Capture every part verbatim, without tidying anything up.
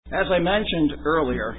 As I mentioned earlier,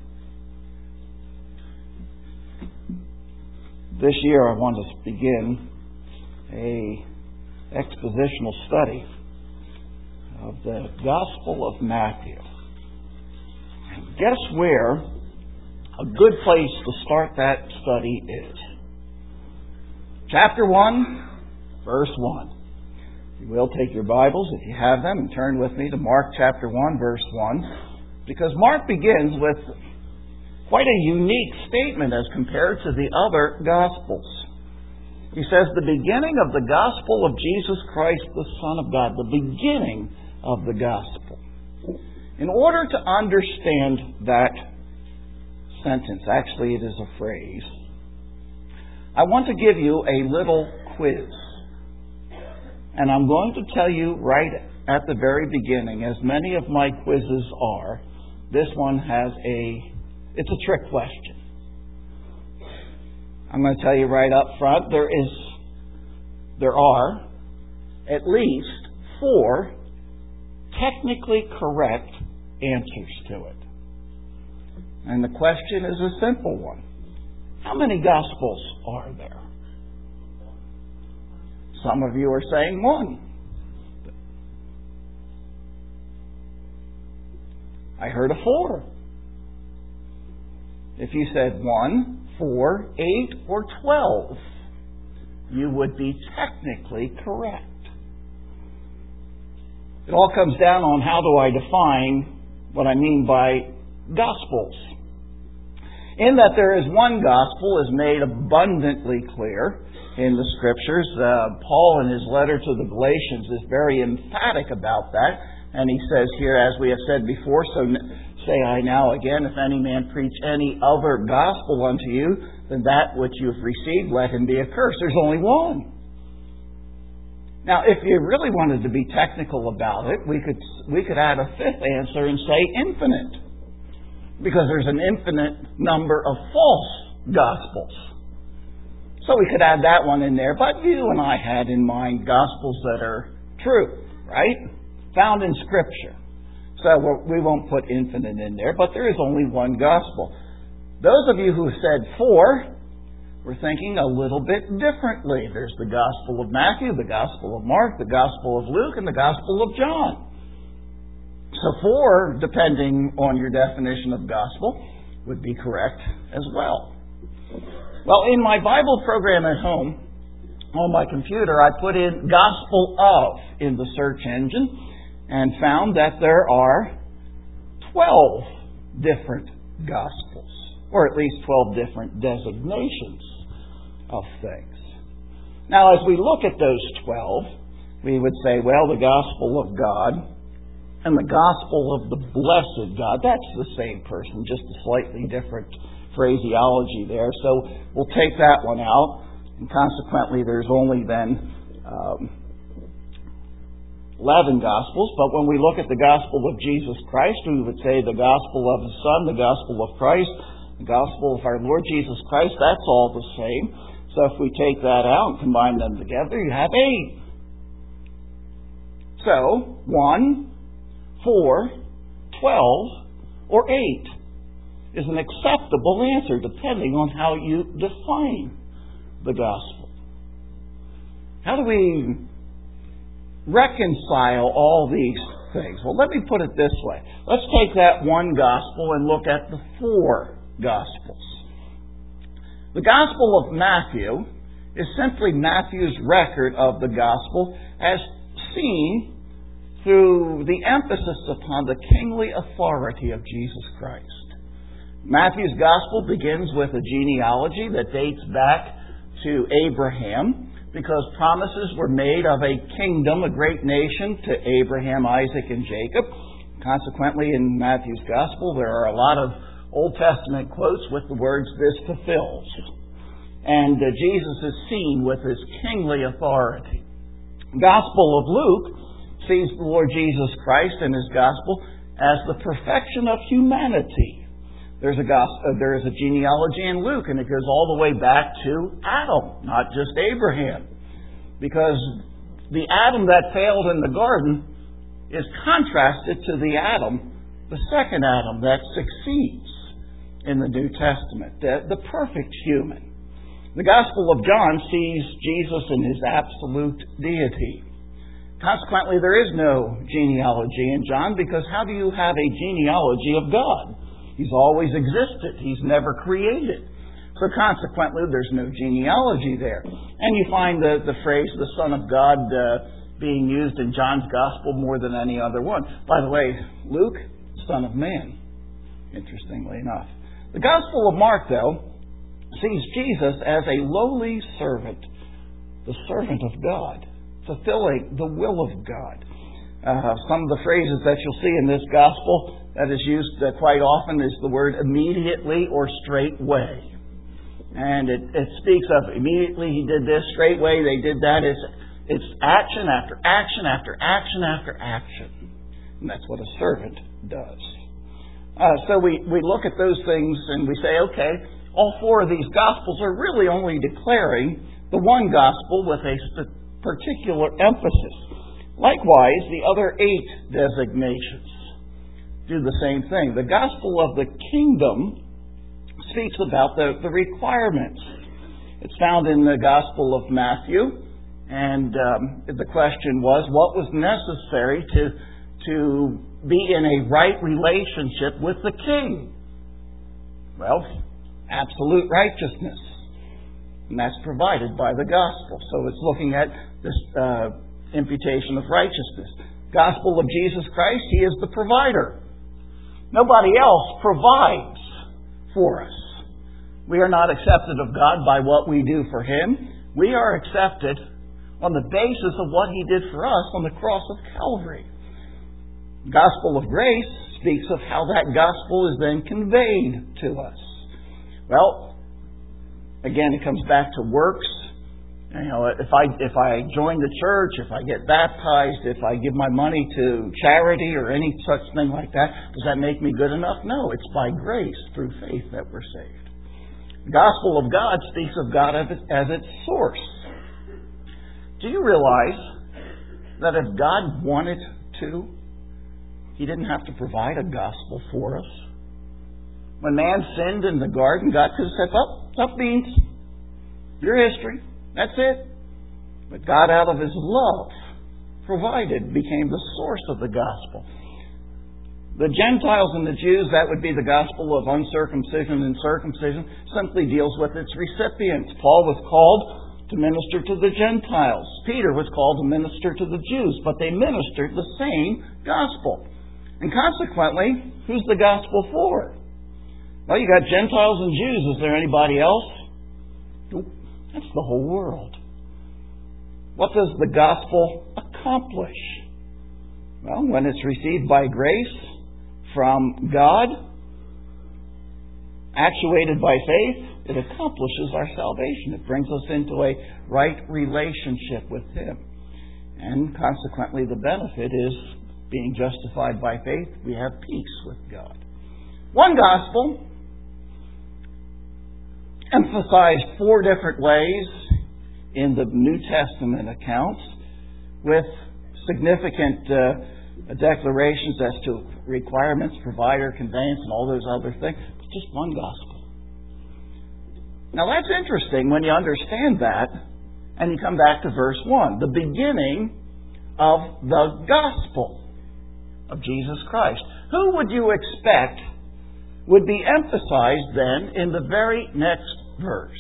this year I want to begin a expositional study of the Gospel of Matthew. And guess where a good place to start that study is? Chapter one, verse one. You will take your Bibles, if you have them, and turn with me to Mark chapter one, verse one. Because Mark begins with quite a unique statement as compared to the other Gospels. He says, the beginning of the Gospel of Jesus Christ, the Son of God. The beginning of the Gospel. In order to understand that sentence, actually it is a phrase, I want to give you a little quiz. And I'm going to tell you right at the very beginning, as many of my quizzes are, this one has a, it's a trick question. I'm going to tell you right up front, there is, there are at least four technically correct answers to it. And the question is a simple one. How many Gospels are there? Some of you are saying one. I heard a four. If you said one, four, eight, or twelve, you would be technically correct. It all comes down on how do I define what I mean by Gospels. In that there is one Gospel is made abundantly clear in the Scriptures. Uh, Paul, in his letter to the Galatians, is very emphatic about that. And he says here, as we have said before, so say I now again, if any man preach any other gospel unto you than that which you have received, let him be accursed. There's only one. Now, if you really wanted to be technical about it, we could we could add a fifth answer and say infinite. Because there's an infinite number of false gospels. So we could add that one in there. But you and I had in mind gospels that are true, right? Found in Scripture. So we won't put infinite in there, but there is only one gospel. Those of you who said four were thinking a little bit differently. There's the Gospel of Matthew, the Gospel of Mark, the Gospel of Luke, and the Gospel of John. So four, depending on your definition of gospel, would be correct as well. Well, in my Bible program at home, on my computer, I put in Gospel of in the search engine and found that there are twelve different Gospels, or at least twelve different designations of things. Now, as we look at those twelve, we would say, well, the Gospel of God and the Gospel of the Blessed God, that's the same person, just a slightly different phraseology there. So we'll take that one out, and consequently there's only then um, eleven Gospels. But when we look at the Gospel of Jesus Christ, we would say the Gospel of the Son, the Gospel of Christ, the Gospel of our Lord Jesus Christ, that's all the same. So if we take that out and combine them together, you have eight. So, one, four, twelve, or eight is an acceptable answer depending on how you define the gospel. How do we reconcile all these things? Well, let me put it this way. Let's take that one gospel and look at the four gospels. The Gospel of Matthew is simply Matthew's record of the gospel as seen through the emphasis upon the kingly authority of Jesus Christ. Matthew's gospel begins with a genealogy that dates back to Abraham, because promises were made of a kingdom, a great nation, to Abraham, Isaac, and Jacob. Consequently, in Matthew's gospel, there are a lot of Old Testament quotes with the words, "this fulfills." And uh, Jesus is seen with his kingly authority. The Gospel of Luke sees the Lord Jesus Christ in his gospel as the perfection of humanity. There's a gospel, uh, there is a genealogy in Luke, and it goes all the way back to Adam, not just Abraham. Because the Adam that failed in the garden is contrasted to the Adam the second Adam that succeeds in the New Testament, the, the perfect human. The Gospel of John sees Jesus in his absolute deity. Consequently, there is no genealogy in John, because how do you have a genealogy of God? He's always existed. He's never created. So consequently, there's no genealogy there. And you find the, the phrase, the Son of God, uh, being used in John's Gospel more than any other one. By the way, Luke, Son of Man, interestingly enough. The Gospel of Mark, though, sees Jesus as a lowly servant, the servant of God, fulfilling the will of God. Uh, some of the phrases that you'll see in this Gospel that is used uh, quite often is the word immediately or straightway. And it, it speaks of immediately he did this, straightway they did that. It's, it's action after action after action after action. And that's what a servant does. Uh, so we, we look at those things and we say, okay, all four of these Gospels are really only declaring the one Gospel with a particular emphasis. Likewise, the other eight designations do the same thing. The Gospel of the Kingdom speaks about the, the requirements. It's found in the Gospel of Matthew, and um, the question was, what was necessary to, to be in a right relationship with the King? Well, absolute righteousness. And that's provided by the Gospel. So it's looking at this uh, imputation of righteousness. Gospel of Jesus Christ, He is the provider. Nobody else provides for us. We are not accepted of God by what we do for Him. We are accepted on the basis of what He did for us on the cross of Calvary. Gospel of grace speaks of how that gospel is then conveyed to us. Well, again, it comes back to works. You know, if I if I join the church, if I get baptized, if I give my money to charity or any such thing like that, does that make me good enough? No, it's by grace through faith that we're saved. The gospel of God speaks of God as its, as its source. Do you realize that if God wanted to, He didn't have to provide a gospel for us? When man sinned in the garden, God could have said, oh, tough beans. Your history. That's it. But God, out of His love, provided, became the source of the gospel. The Gentiles and the Jews, that would be the gospel of uncircumcision and circumcision, simply deals with its recipients. Paul was called to minister to the Gentiles. Peter was called to minister to the Jews, but they ministered the same gospel. And consequently, who's the gospel for? Well, you got Gentiles and Jews. Is there anybody else? Nope. That's the whole world. What does the gospel accomplish? Well, when it's received by grace from God, actuated by faith, it accomplishes our salvation. It brings us into a right relationship with Him. And consequently, the benefit is being justified by faith, we have peace with God. One gospel emphasized four different ways in the New Testament accounts, with significant uh, declarations as to requirements, provider, conveyance, and all those other things. It's just one gospel. Now that's interesting when you understand that, and you come back to verse one, the beginning of the gospel of Jesus Christ. Who would you expect would be emphasized then in the very next verse?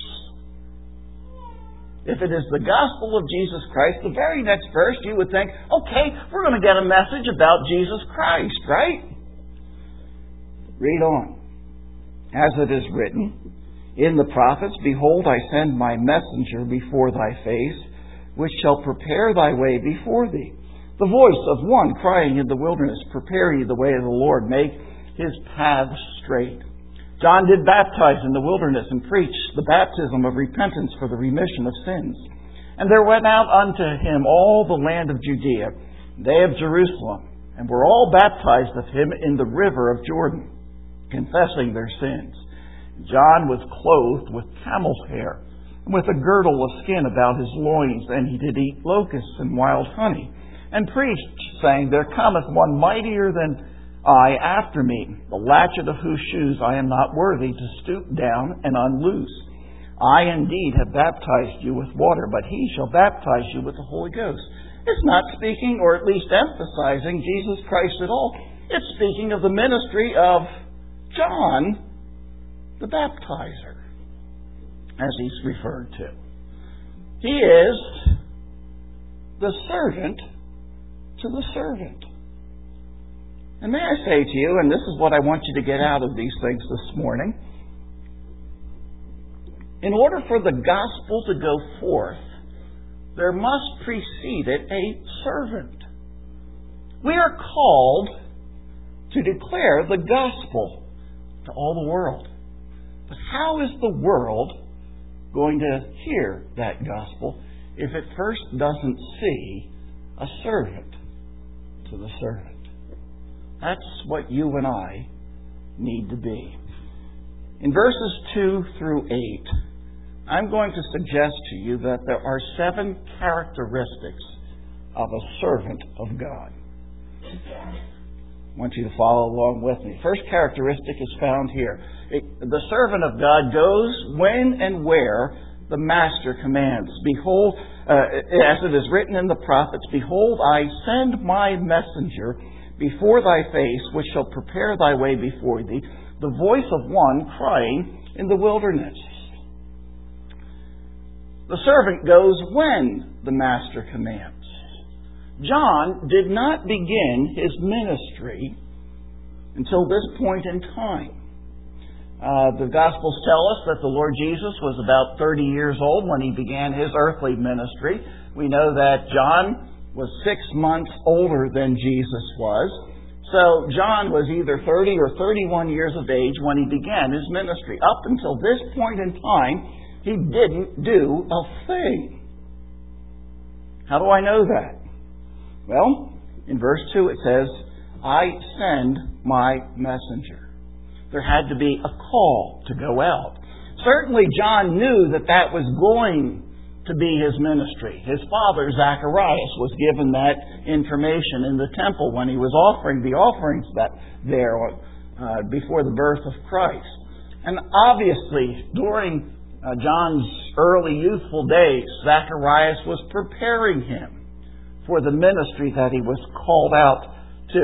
If it is the gospel of Jesus Christ, the very next verse you would think, okay, we're going to get a message about Jesus Christ, right? Read on. As it is written, in the prophets, behold, I send my messenger before thy face, which shall prepare thy way before thee. The voice of one crying in the wilderness, prepare ye the way of the Lord, make His paths straight. John did baptize in the wilderness and preach the baptism of repentance for the remission of sins. And there went out unto him all the land of Judea, they of Jerusalem, and were all baptized of him in the river of Jordan, confessing their sins. John was clothed with camel's hair, and with a girdle of skin about his loins, and he did eat locusts and wild honey, and preached, saying, there cometh one mightier than I after me, the latchet of whose shoes I am not worthy to stoop down and unloose. I indeed have baptized you with water, but he shall baptize you with the Holy Ghost. It's not speaking, or at least emphasizing, Jesus Christ at all. It's speaking of the ministry of John the Baptizer, as he's referred to. He is the servant to the servant. And may I say to you, and this is what I want you to get out of these things this morning, in order for the gospel to go forth, there must precede it a servant. We are called to declare the gospel to all the world. But how is the world going to hear that gospel if it first doesn't see a servant to the servant? That's what you and I need to be. In verses two through eight, I'm going to suggest to you that there are seven characteristics of a servant of God. I want you to follow along with me. First characteristic is found here. It, the servant of God goes when and where the master commands. Behold, uh, as it is written in the prophets, behold, I send my messenger before thy face, which shall prepare thy way before thee, the voice of one crying in the wilderness. The servant goes when the master commands. John did not begin his ministry until this point in time. Uh, the Gospels tell us that the Lord Jesus was about thirty years old when he began his earthly ministry. We know that John was six months older than Jesus was. So John was either thirty or thirty-one years of age when he began his ministry. Up until this point in time, he didn't do a thing. How do I know that? Well, in verse two it says, I send my messenger. There had to be a call to go out. Certainly John knew that that was going to be his ministry. His father, Zacharias, was given that information in the temple when he was offering the offerings that there uh, before the birth of Christ. And obviously, during uh, John's early youthful days, Zacharias was preparing him for the ministry that he was called out to.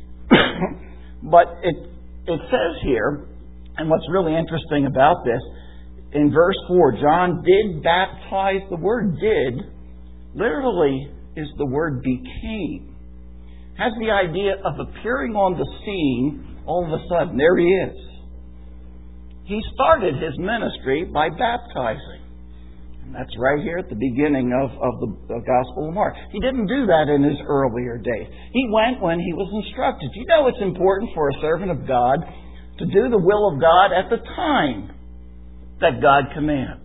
But it it says here, and what's really interesting about this, in verse four, John did baptize. The word did literally is the word became. Has the idea of appearing on the scene all of a sudden. There he is. He started his ministry by baptizing. And that's right here at the beginning of, of the, the Gospel of Mark. He didn't do that in his earlier days. He went when he was instructed. You know it's important for a servant of God to do the will of God at the time that God commands.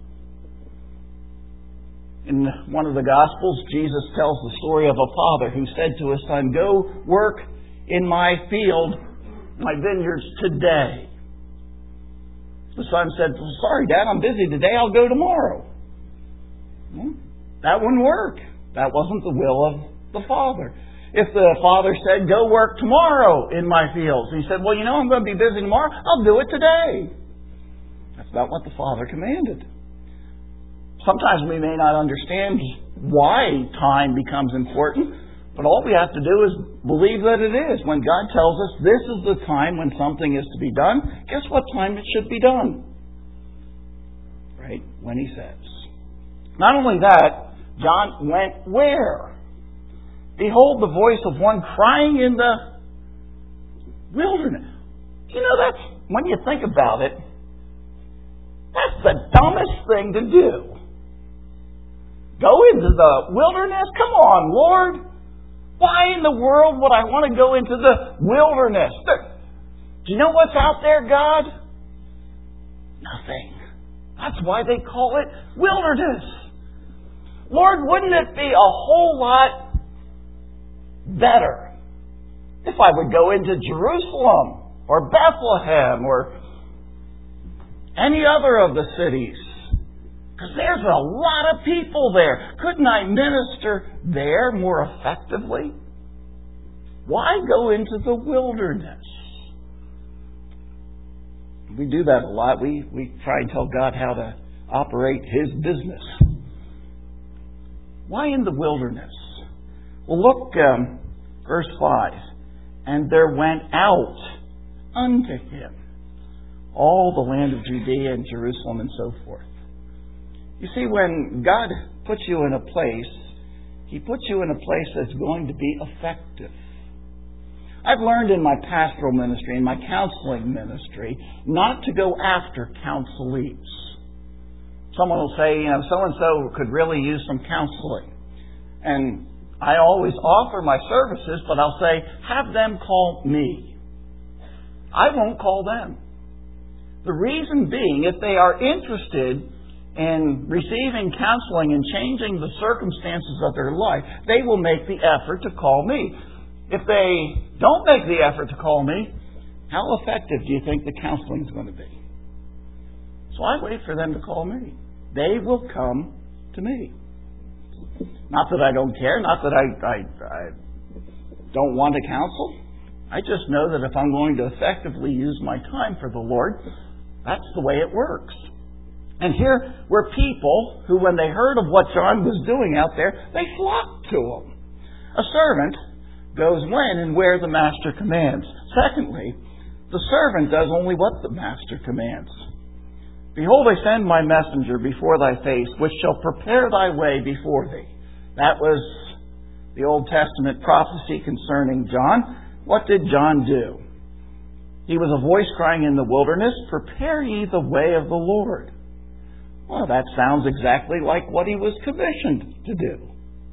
In one of the Gospels, Jesus tells the story of a father who said to his son, go work in my field, my vineyards today. The son said, sorry, Dad, I'm busy today. I'll go tomorrow. Well, that wouldn't work. That wasn't the will of the father. If the father said, go work tomorrow in my fields, he said, well, you know, I'm going to be busy tomorrow. I'll do it today. That's not what the father commanded. Sometimes we may not understand why time becomes important, but all we have to do is believe that it is. When God tells us this is the time when something is to be done, guess what time it should be done? Right? When He says. Not only that, John went where? Behold the voice of one crying in the wilderness. You know, that's, when you think about it, that's the dumbest thing to do. Go into the wilderness? Come on, Lord. Why in the world would I want to go into the wilderness? Do you know what's out there, God? Nothing. That's why they call it wilderness. Lord, wouldn't it be a whole lot better if I would go into Jerusalem or Bethlehem or any other of the cities? Because there's a lot of people there. Couldn't I minister there more effectively? Why go into the wilderness? We do that a lot. We, we try and tell God how to operate His business. Why in the wilderness? Well, look, um, verse five. And there went out unto him all the land of Judea and Jerusalem and so forth. You see, when God puts you in a place, He puts you in a place that's going to be effective. I've learned in my pastoral ministry, in my counseling ministry, not to go after counselees. Someone will say, you know, so-and-so could really use some counseling. And I always offer my services, but I'll say, have them call me. I won't call them. The reason being, if they are interested in receiving counseling and changing the circumstances of their life, they will make the effort to call me. If they don't make the effort to call me, how effective do you think the counseling is going to be? So I wait for them to call me. They will come to me. Not that I don't care, not that I, I, I don't want to counsel. I just know that if I'm going to effectively use my time for the Lord, that's the way it works. And here were people who, when they heard of what John was doing out there, they flocked to him. A servant goes when and where the master commands. Secondly, the servant does only what the master commands. Behold, I send my messenger before thy face, which shall prepare thy way before thee. That was the Old Testament prophecy concerning John. What did John do? He was a voice crying in the wilderness, prepare ye the way of the Lord. Well, that sounds exactly like what he was commissioned to do.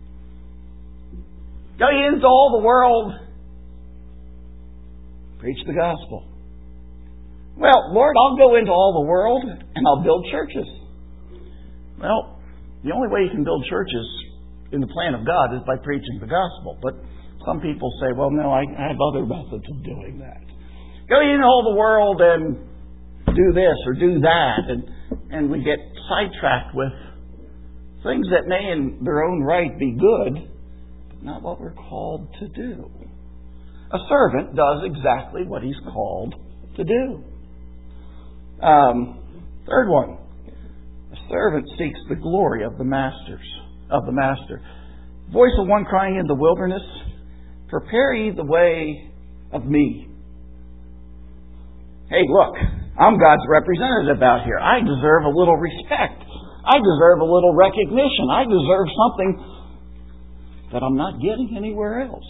Go ye into all the world, preach the gospel. Well, Lord, I'll go into all the world and I'll build churches. Well, the only way you can build churches in the plan of God is by preaching the gospel. But some people say, well, no, I have other methods of doing that. Go ye into all the world and do this or do that. And, and we get sidetracked with things that may in their own right be good, but not what we're called to do. A servant does exactly what he's called to do. Um, third one, a servant seeks the glory of the masters, of the master. Voice of one crying in the wilderness, prepare ye the way of me. Hey, look, I'm God's representative out here. I deserve a little respect. I deserve a little recognition. I deserve something that I'm not getting anywhere else.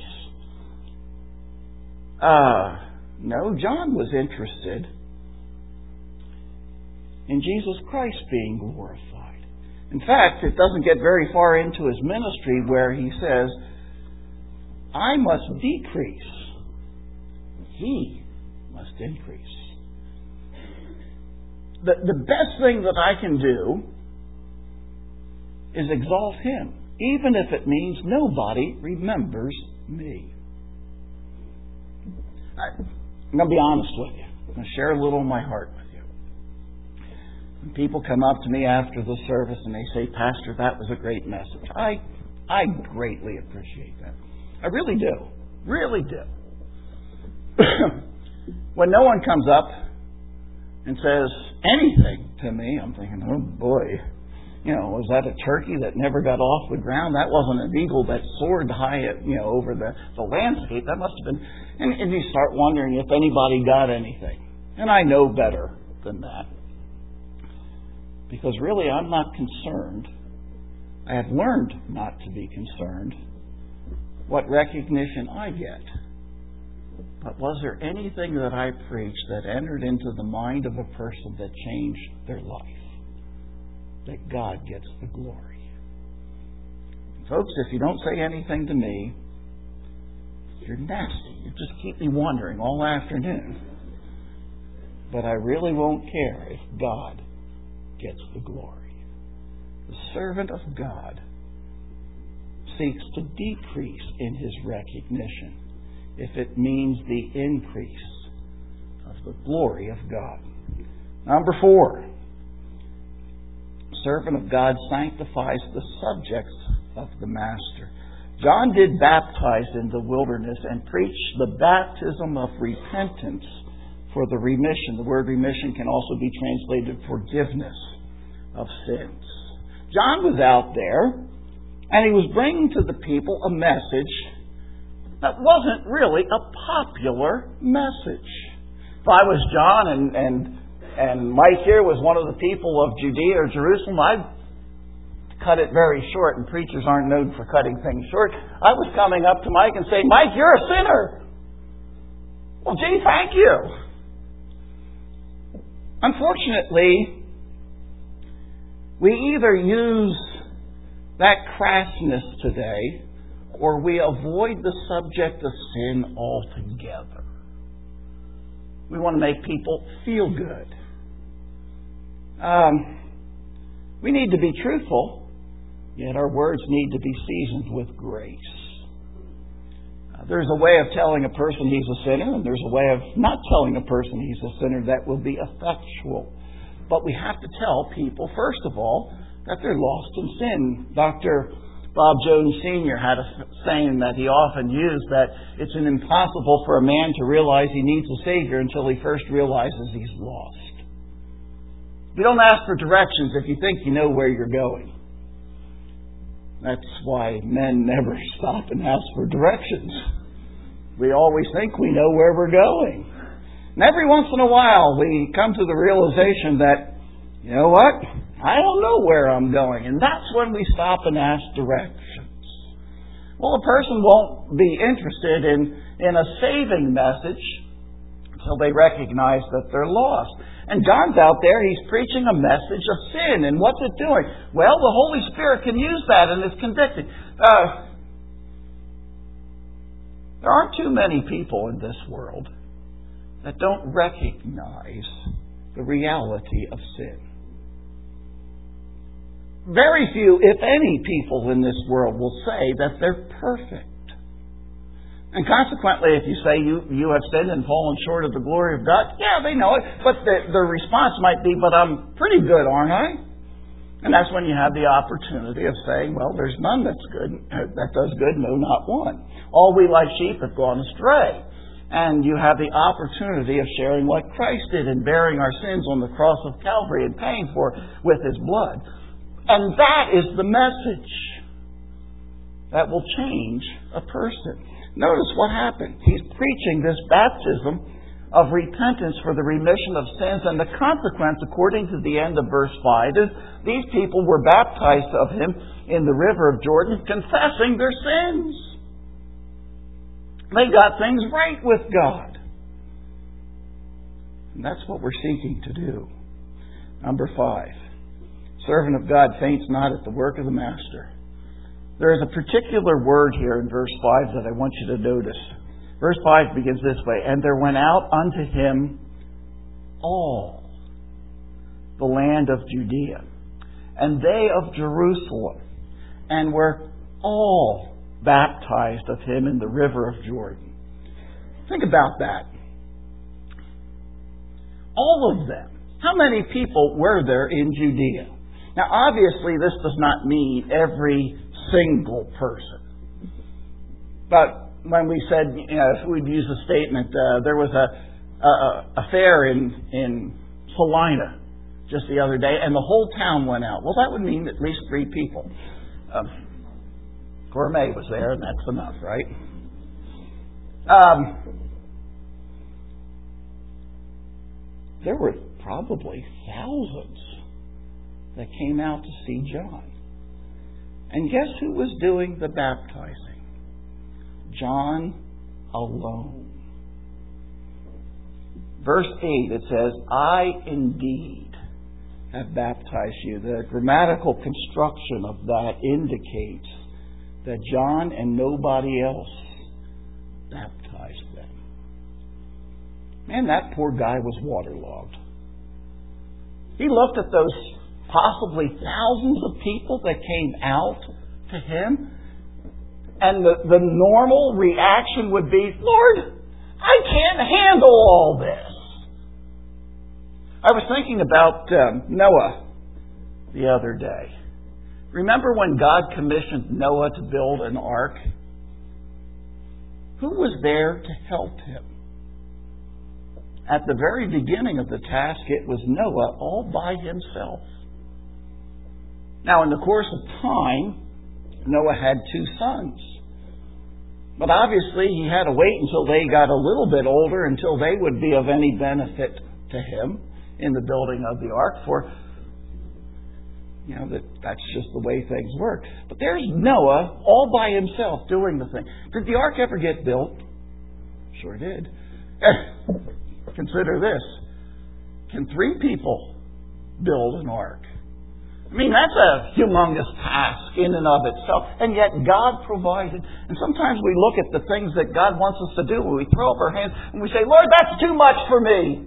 Uh, no, John was interested in Jesus Christ being glorified. In fact, it doesn't get very far into his ministry where he says, I must decrease. He must increase. The, the best thing that I can do is exalt him, even if it means nobody remembers me. I, I'm going to be honest with you. I'm going to share a little of my heart with you. When people come up to me after the service and they say, Pastor, that was a great message. I, I greatly appreciate that. I really do. Really do. When no one comes up and says anything to me, I'm thinking, oh boy, you know, was that a turkey that never got off the ground? That wasn't an eagle that soared high, you know, over the, the landscape. That must have been... And, and you start wondering if anybody got anything. And I know better than that. Because really, I'm not concerned. I have learned not to be concerned what recognition I get. But was there anything that I preached that entered into the mind of a person that changed their life? That God gets the glory. Folks, if you don't say anything to me, you're nasty. You just keep me wondering all afternoon. But I really won't care if God gets the glory. The servant of God seeks to decrease in his recognition if it means the increase of the glory of God. Number four. Servant of God sanctifies the subjects of the master. John did baptize in the wilderness and preach the baptism of repentance for the remission. The word remission can also be translated forgiveness of sins. John was out there, and he was bringing to the people a message that wasn't really a popular message. If I was John and, and, and Mike here was one of the people of Judea or Jerusalem, I'd cut it very short, and preachers aren't known for cutting things short. I was coming up to Mike and saying, Mike, you're a sinner. Well, gee, thank you. Unfortunately, we either use that crassness today or we avoid the subject of sin altogether. We want to make people feel good. Um, we need to be truthful, yet our words need to be seasoned with grace. Uh, there's a way of telling a person he's a sinner, and there's a way of not telling a person he's a sinner that will be effectual. But we have to tell people, first of all, that they're lost in sin. Doctor Bob Jones Senior had a saying that he often used, that it's an impossible for a man to realize he needs a Savior until he first realizes he's lost. You don't ask for directions if you think you know where you're going. That's why men never stop and ask for directions. We always think we know where we're going. And every once in a while we come to the realization that, you know what? I don't know where I'm going. And that's when we stop and ask directions. Well, a person won't be interested in, in a saving message until they recognize that they're lost. And John's out there, he's preaching a message of sin. And what's it doing? Well, the Holy Spirit can use that and it's convicting. Uh, there aren't too many people in this world that don't recognize the reality of sin. Very few, if any, people in this world will say that they're perfect. And consequently, if you say you, you have sinned and fallen short of the glory of God, yeah, they know it. But the, the response might be, but I'm pretty good, aren't I? And that's when you have the opportunity of saying, well, there's none that's good, that does good, no, not one. All we like sheep have gone astray. And you have the opportunity of sharing what Christ did in bearing our sins on the cross of Calvary and paying for it with His blood. And that is the message that will change a person. Notice what happened. He's preaching this baptism of repentance for the remission of sins, and the consequence, according to the end of verse five, is these people were baptized of Him in the river of Jordan, confessing their sins. They got things right with God. And that's what we're seeking to do. Number five. Servant of God faints not at the work of the Master. There is a particular word here in verse five that I want you to notice. Verse five begins this way, and there went out unto him all the land of Judea, and they of Jerusalem, and were all baptized of him in the river of Jordan. Think about that. All of them. How many people were there in Judea? Now, obviously, this does not mean every single person. But when we said, you know, if we'd use a statement, uh, there was a, a, a fair in, in Salina just the other day, and the whole town went out. Well, that would mean at least three people. Um, Gourmet was there, and that's enough, right? Um, there were probably thousands that came out to see John. And guess who was doing the baptizing? John alone. Verse eight, it says, I indeed have baptized you. The grammatical construction of that indicates that John and nobody else baptized them. Man, that poor guy was waterlogged. He looked at those possibly thousands of people that came out to him, and the, the normal reaction would be, Lord, I can't handle all this. I was thinking about um, Noah the other day. Remember when God commissioned Noah to build an ark? Who was there to help him? At the very beginning of the task, it was Noah all by himself. Now, in the course of time, Noah had two sons. But obviously, he had to wait until they got a little bit older, until they would be of any benefit to him in the building of the ark. For, you know, that that's just the way things work. But there's Noah all by himself doing the thing. Did the ark ever get built? Sure did. Consider this. Can three people build an ark? I mean, that's a humongous task in and of itself. And yet God provided. And sometimes we look at the things that God wants us to do and we throw up our hands and we say, Lord, that's too much for me.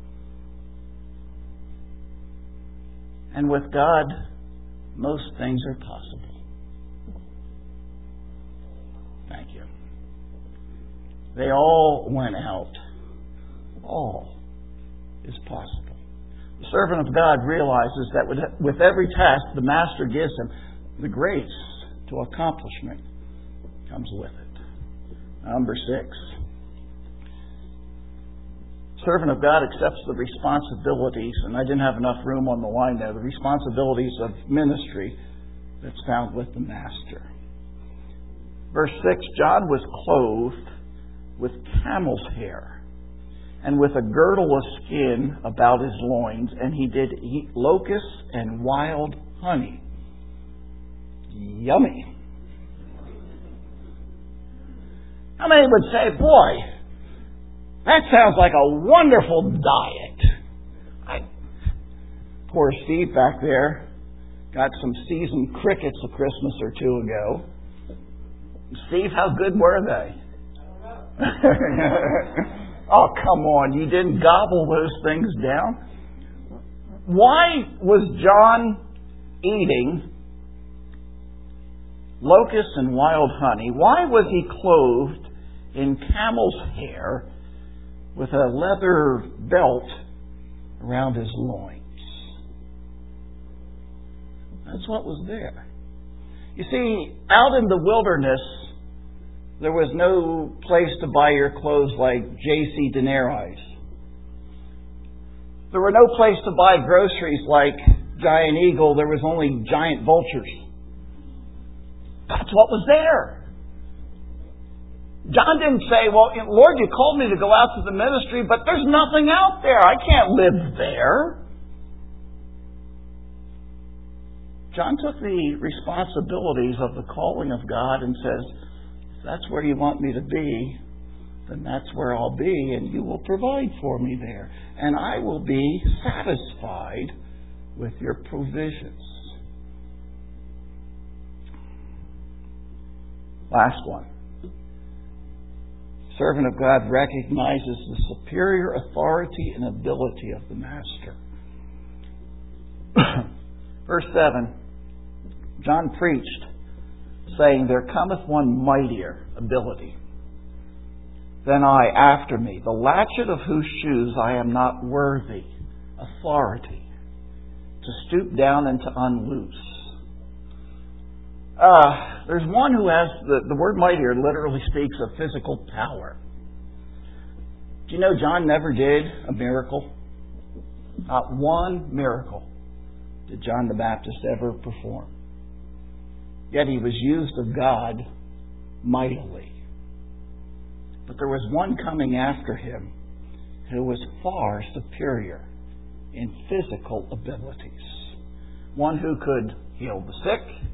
And with God, most things are possible. Thank you. They all went out. All is possible. The servant of God realizes that with every task the Master gives him, the grace to accomplishment comes with it. Number six. Servant of God accepts the responsibilities, and I didn't have enough room on the line there, the responsibilities of ministry that's found with the Master. Verse six, John was clothed with camel's hair, and with a girdle of skin about his loins, and he did eat locusts and wild honey. Yummy. How many would say, boy, that sounds like a wonderful diet? I, poor Steve back there got some seasoned crickets a Christmas or two ago. Steve, how good were they? Oh, come on. You didn't gobble those things down? Why was John eating locusts and wild honey? Why was he clothed in camel's hair with a leather belt around his loins? That's what was there. You see, out in the wilderness, there was no place to buy your clothes like J C Denaries. There were no place to buy groceries like Giant Eagle. There was only Giant Vultures. That's what was there. John didn't say, well, Lord, you called me to go out to the ministry, but there's nothing out there. I can't live there. John took the responsibilities of the calling of God and says, if that's where you want me to be, then that's where I'll be, and you will provide for me there. And I will be satisfied with your provisions. Last one. Servant of God recognizes the superior authority and ability of the Master. Verse seven. John preached, saying, there cometh one mightier ability than I after me, the latchet of whose shoes I am not worthy, authority, to stoop down and to unloose. Uh, there's one who has, the, the word mightier literally speaks of physical power. Do you know John never did a miracle? Not one miracle did John the Baptist ever perform. Yet he was used of God mightily. But there was one coming after him who was far superior in physical abilities. One who could heal the sick,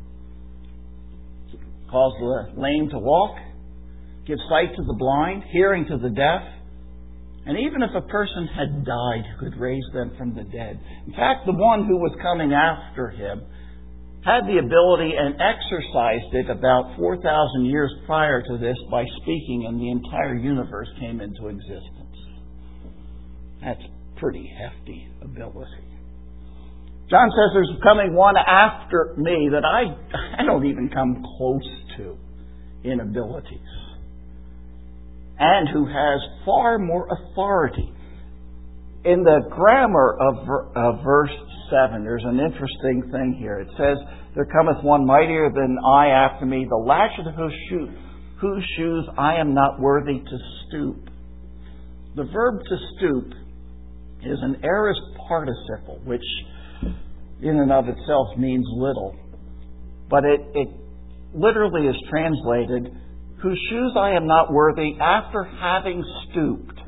cause the lame to walk, give sight to the blind, hearing to the deaf, and even if a person had died, could raise them from the dead. In fact, the one who was coming after him had the ability and exercised it about four thousand years prior to this by speaking, and the entire universe came into existence. That's pretty hefty ability. John says there's coming one after me that I, I don't even come close to in abilities, and who has far more authority. in the grammar of, of verse seven, there's an interesting thing here. It says, there cometh one mightier than I after me, the latchet of whose, shoe, whose shoes I am not worthy to stoop. The verb to stoop is an aorist participle, which in and of itself means little. But it, it literally is translated, whose shoes I am not worthy after having stooped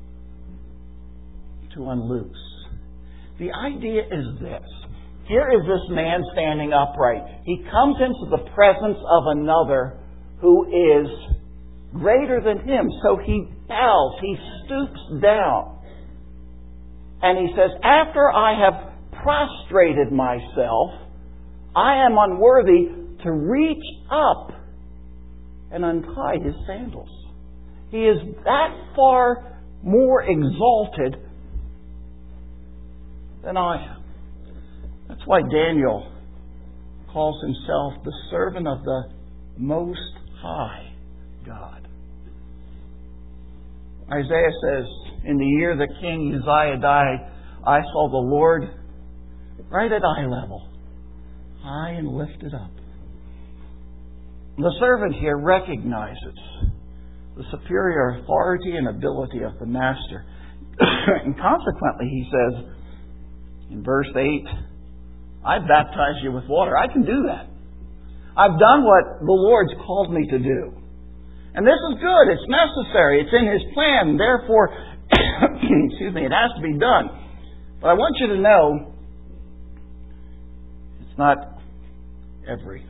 to unloose. The idea is this. Here is this man standing upright. He comes into the presence of another who is greater than him. So he bows, he stoops down. And he says, after I have prostrated myself, I am unworthy to reach up and untie his sandals. He is that far more exalted than I am. That's why Daniel calls himself the servant of the Most High God. Isaiah says, in the year that King Uzziah died, I saw the Lord right at eye level, high and lifted up. The servant here recognizes the superior authority and ability of the master. And consequently, he says in verse eight, I baptize you with water. I can do that. I've done what the Lord's called me to do. And this is good. It's necessary. It's in His plan. Therefore, excuse me, it has to be done. But I want you to know, it's not everything.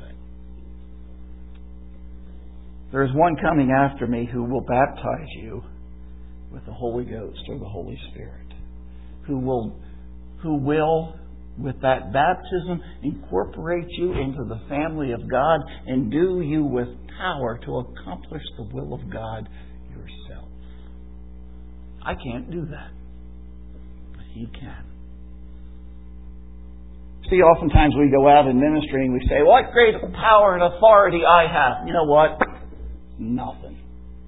There is one coming after me who will baptize you with the Holy Ghost or the Holy Spirit, who will, who will, with that baptism, incorporate you into the family of God and do you with power to accomplish the will of God yourself. I can't do that, but He can. See, oftentimes we go out in ministry and we say, what great power and authority I have. You know what? Nothing.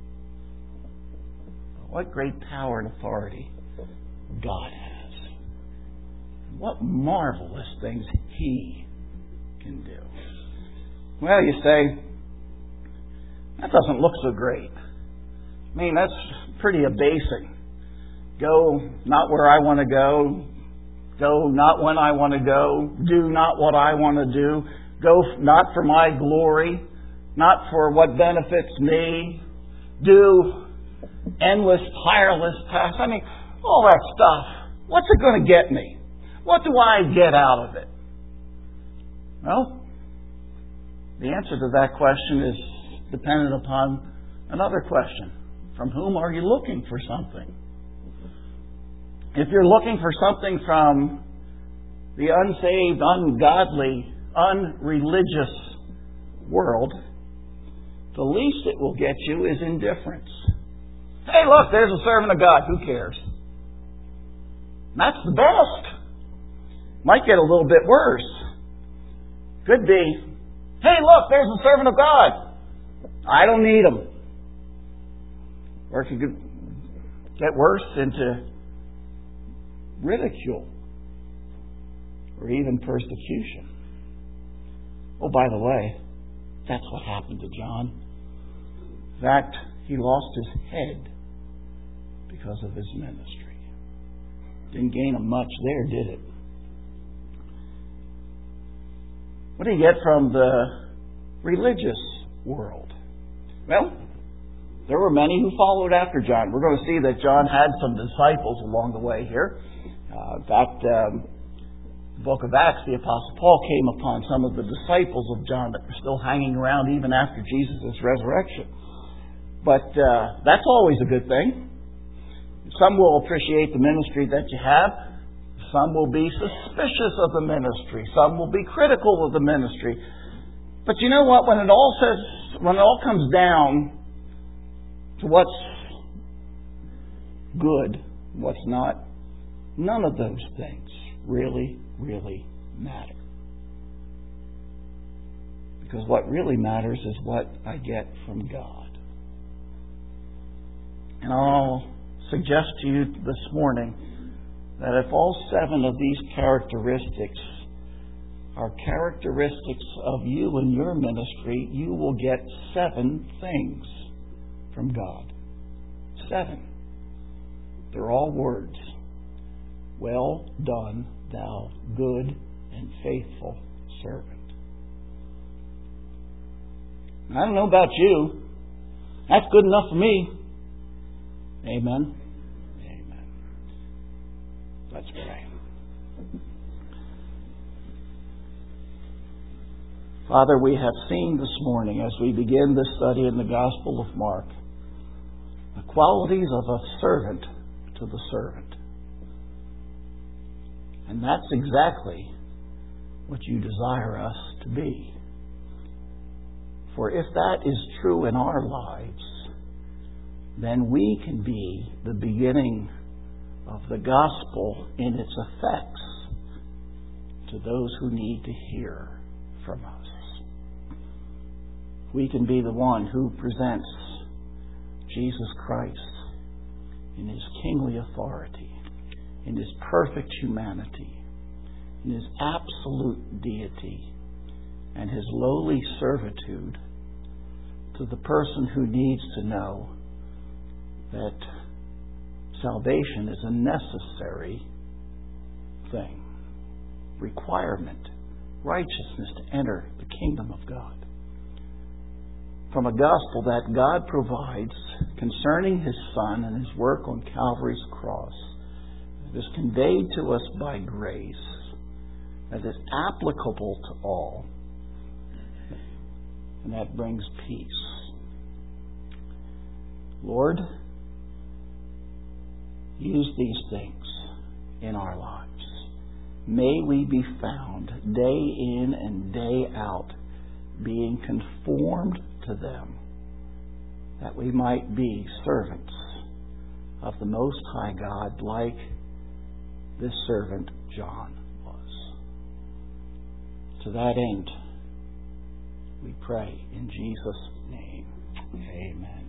What great power and authority God has. What marvelous things He can do. Well, you say, that doesn't look so great. I mean, that's pretty abasing. Go not where I want to go. Go not when I want to go. Do not what I want to do. Go not for my glory. Not for what benefits me. Do endless, tireless tasks. I mean, all that stuff. What's it going to get me? What do I get out of it? Well, the answer to that question is dependent upon another question. From whom are you looking for something? If you're looking for something from the unsaved, ungodly, unreligious world, the least it will get you is indifference. Hey, look, there's a servant of God. Who cares? That's the best. Might get a little bit worse. Could be, hey, look, there's a servant of God. I don't need him. Or it could get worse into ridicule or even persecution. Oh, by the way, that's what happened to John. In fact, he lost his head because of his ministry. Didn't gain him much there, did it? What do you get from the religious world? Well, there were many who followed after John. We're going to see that John had some disciples along the way here. Uh, in fact, um, the book of Acts, the Apostle Paul came upon some of the disciples of John that were still hanging around even after Jesus' resurrection. But uh, that's always a good thing. Some will appreciate the ministry that you have. Some will be suspicious of the ministry. Some will be critical of the ministry. But you know what? When it all says, when it all comes down to what's good, what's not, none of those things really, really matter. Because what really matters is what I get from God. And I'll suggest to you this morning that if all seven of these characteristics are characteristics of you and your ministry, you will get seven things from God. Seven. They're all words. Well done, thou good and faithful servant. I don't know about you. That's good enough for me. Amen. Amen. Let's pray. Father, we have seen this morning as we begin this study in the Gospel of Mark the qualities of a servant to the servant. And that's exactly what you desire us to be. For if that is true in our lives, then we can be the beginning of the gospel in its effects to those who need to hear from us. We can be the one who presents Jesus Christ in His kingly authority, in His perfect humanity, in His absolute deity, and His lowly servitude to the person who needs to know that salvation is a necessary thing, requirement, righteousness to enter the kingdom of God. From a gospel that God provides concerning His Son and His work on Calvary's cross, that is conveyed to us by grace, that is applicable to all, and that brings peace. Lord, use these things in our lives. May we be found day in and day out being conformed to them, that we might be servants of the Most High God like this servant John was. To that end, we pray in Jesus' name. Amen.